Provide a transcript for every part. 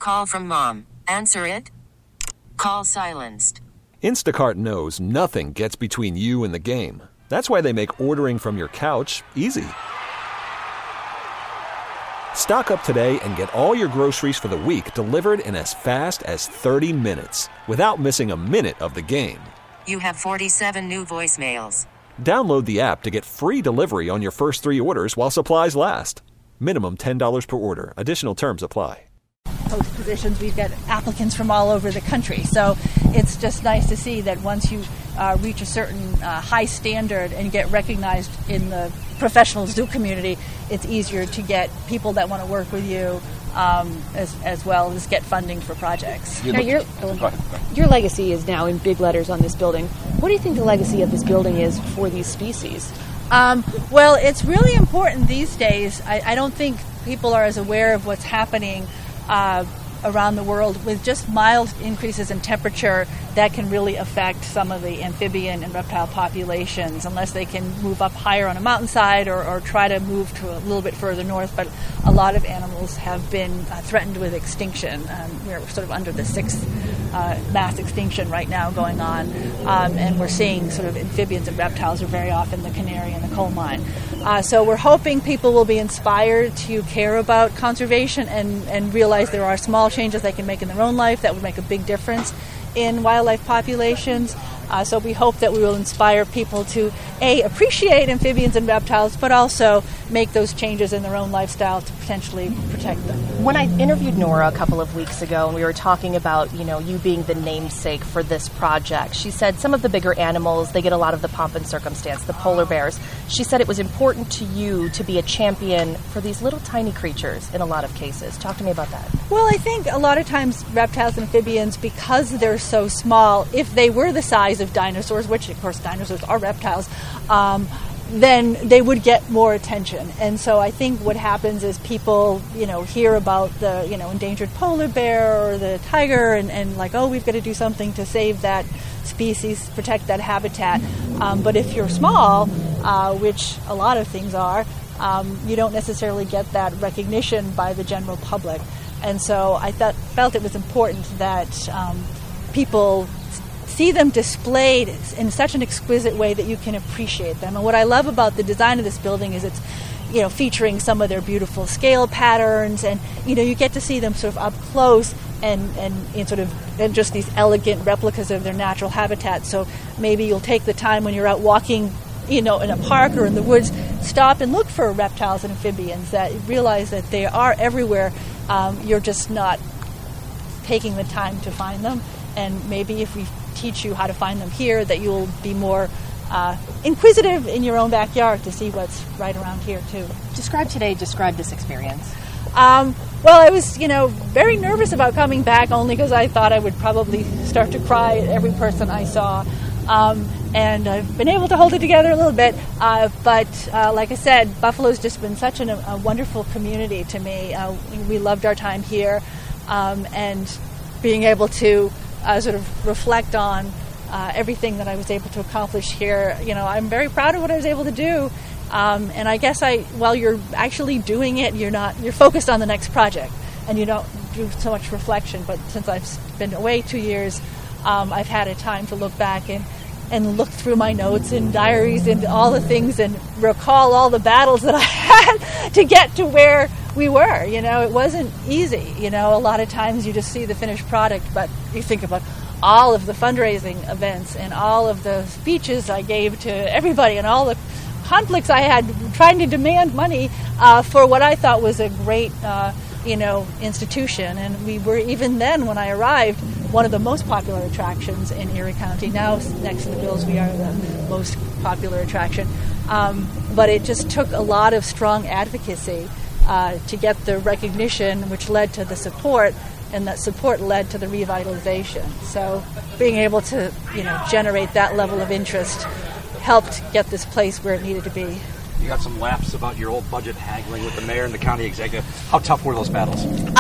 Call from mom. Answer it. Call silenced. Instacart knows nothing gets between you and the game. That's why they make ordering from your couch easy. Stock up today and get all your groceries for the week delivered in as fast as 30 minutes without missing a minute of the game. You have 47 new voicemails. Download the app to get free delivery on your first 3 orders while supplies last. Minimum $10 per order. Additional terms apply. Post positions, we've got applicants from all over the country. So it's just nice to see that once you reach a certain high standard and get recognized in the professional zoo community, it's easier to get people that want to work with you as well as get funding for projects. Now your legacy is now in big letters on this building. What do you think the legacy of this building is for these species? Well, it's really important these days. I don't think people are as aware of what's happening around the world with just mild increases in temperature that can really affect some of the amphibian and reptile populations unless they can move up higher on a mountainside or try to move to a little bit further north. But a lot of animals have been threatened with extinction. We're sort of under the 6th mass extinction right now going on, and we're seeing sort of amphibians and reptiles are very often the canary in the coal mine. So we're hoping people will be inspired to care about conservation and realize there are small changes they can make in their own life that would make a big difference in wildlife populations. So we hope that we will inspire people to, A, appreciate amphibians and reptiles, but also make those changes in their own lifestyle to potentially protect them. When I interviewed Nora a couple of weeks ago and we were talking about, you being the namesake for this project, she said some of the bigger animals, they get a lot of the pomp and circumstance, the polar bears. She said it was important to you to be a champion for these little tiny creatures in a lot of cases. Talk to me about that. Well, I think a lot of times reptiles and amphibians, because they're so small, if they were the size of dinosaurs, which of course dinosaurs are reptiles, then they would get more attention. And so I think what happens is people, hear about the, endangered polar bear or the tiger and like, oh, we've got to do something to save that species, protect that habitat. But if you're small, which a lot of things are, you don't necessarily get that recognition by the general public. And so I felt it was important that people see them displayed in such an exquisite way that you can appreciate them. And what I love about the design of this building is it's, featuring some of their beautiful scale patterns, and you get to see them sort of up close and just these elegant replicas of their natural habitat. So maybe you'll take the time when you're out walking, in a park or in the woods, stop and look for reptiles and amphibians, that realize that they are everywhere. You're just not taking the time to find them. And maybe if we teach you how to find them here, that you'll be more inquisitive in your own backyard to see what's right around here too. Describe this experience. Well, I was, very nervous about coming back, only because I thought I would probably start to cry at every person I saw. And I've been able to hold it together a little bit. But like I said, Buffalo's just been such a wonderful community to me. We loved our time here, and being able to sort of reflect on everything that I was able to accomplish here. I'm very proud of what I was able to do. And I guess while you're actually doing it, you're focused on the next project, and you don't do so much reflection. But since I've been away 2 years, I've had a time to look back and look through my notes and diaries and all the things and recall all the battles that I had to get to where we were. It wasn't easy. A lot of times you just see the finished product, but you think about all of the fundraising events and all of the speeches I gave to everybody and all the conflicts I had trying to demand money for what I thought was a great, institution. And we were, even then when I arrived, one of the most popular attractions in Erie County. Now, next to the Bills, we are the most popular attraction. But it just took a lot of strong advocacy to get the recognition, which led to the support, and that support led to the revitalization. So being able to, generate that level of interest helped get this place where it needed to be. You got some laughs about your old budget haggling with the mayor and the county executive. How tough were those battles?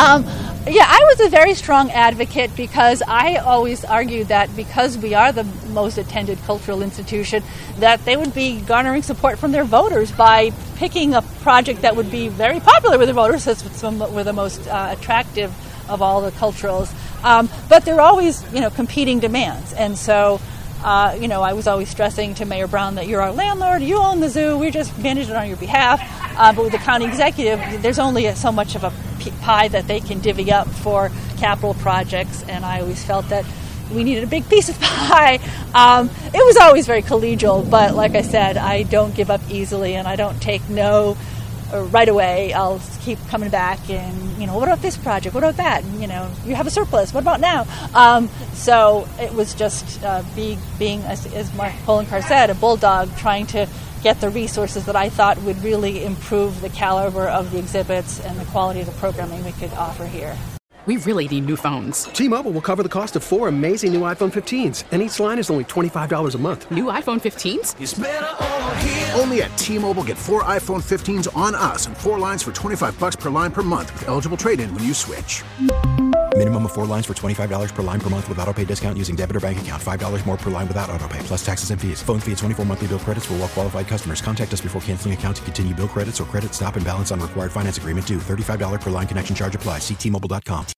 I was a very strong advocate, because I always argued that because we are the most attended cultural institution, that they would be garnering support from their voters by picking a project that would be very popular with the voters, since some were the most attractive of all the culturals. But there are always, competing demands. And so, I was always stressing to Mayor Brown that you're our landlord, you own the zoo, we just manage it on your behalf. But with the county executive, there's only so much of a pie that they can divvy up for capital projects, and I always felt that we needed a big piece of pie. It was always very collegial, but like I said, I don't give up easily, and I don't take no right away. I'll keep coming back and, what about this project? What about that? And, you have a surplus. What about now? So it was just being, as Mark Poloncarz said, a bulldog, trying to get the resources that I thought would really improve the caliber of the exhibits and the quality of the programming we could offer here. We really need new phones. T-Mobile will cover the cost of 4 amazing new iPhone 15s, and each line is only $25 a month. New iPhone 15s? It's better over here. Only at T-Mobile, get 4 iPhone 15s on us and 4 lines for $25 per line per month with eligible trade-in when you switch. Minimum of 4 lines for $25 per line per month with autopay discount using debit or bank account. $5 more per line without autopay, plus taxes and fees. Phone fee at 24 monthly bill credits for well-qualified customers. Contact us before canceling account to continue bill credits or credit stop and balance on required finance agreement due. $35 per line connection charge applies. See T-Mobile.com.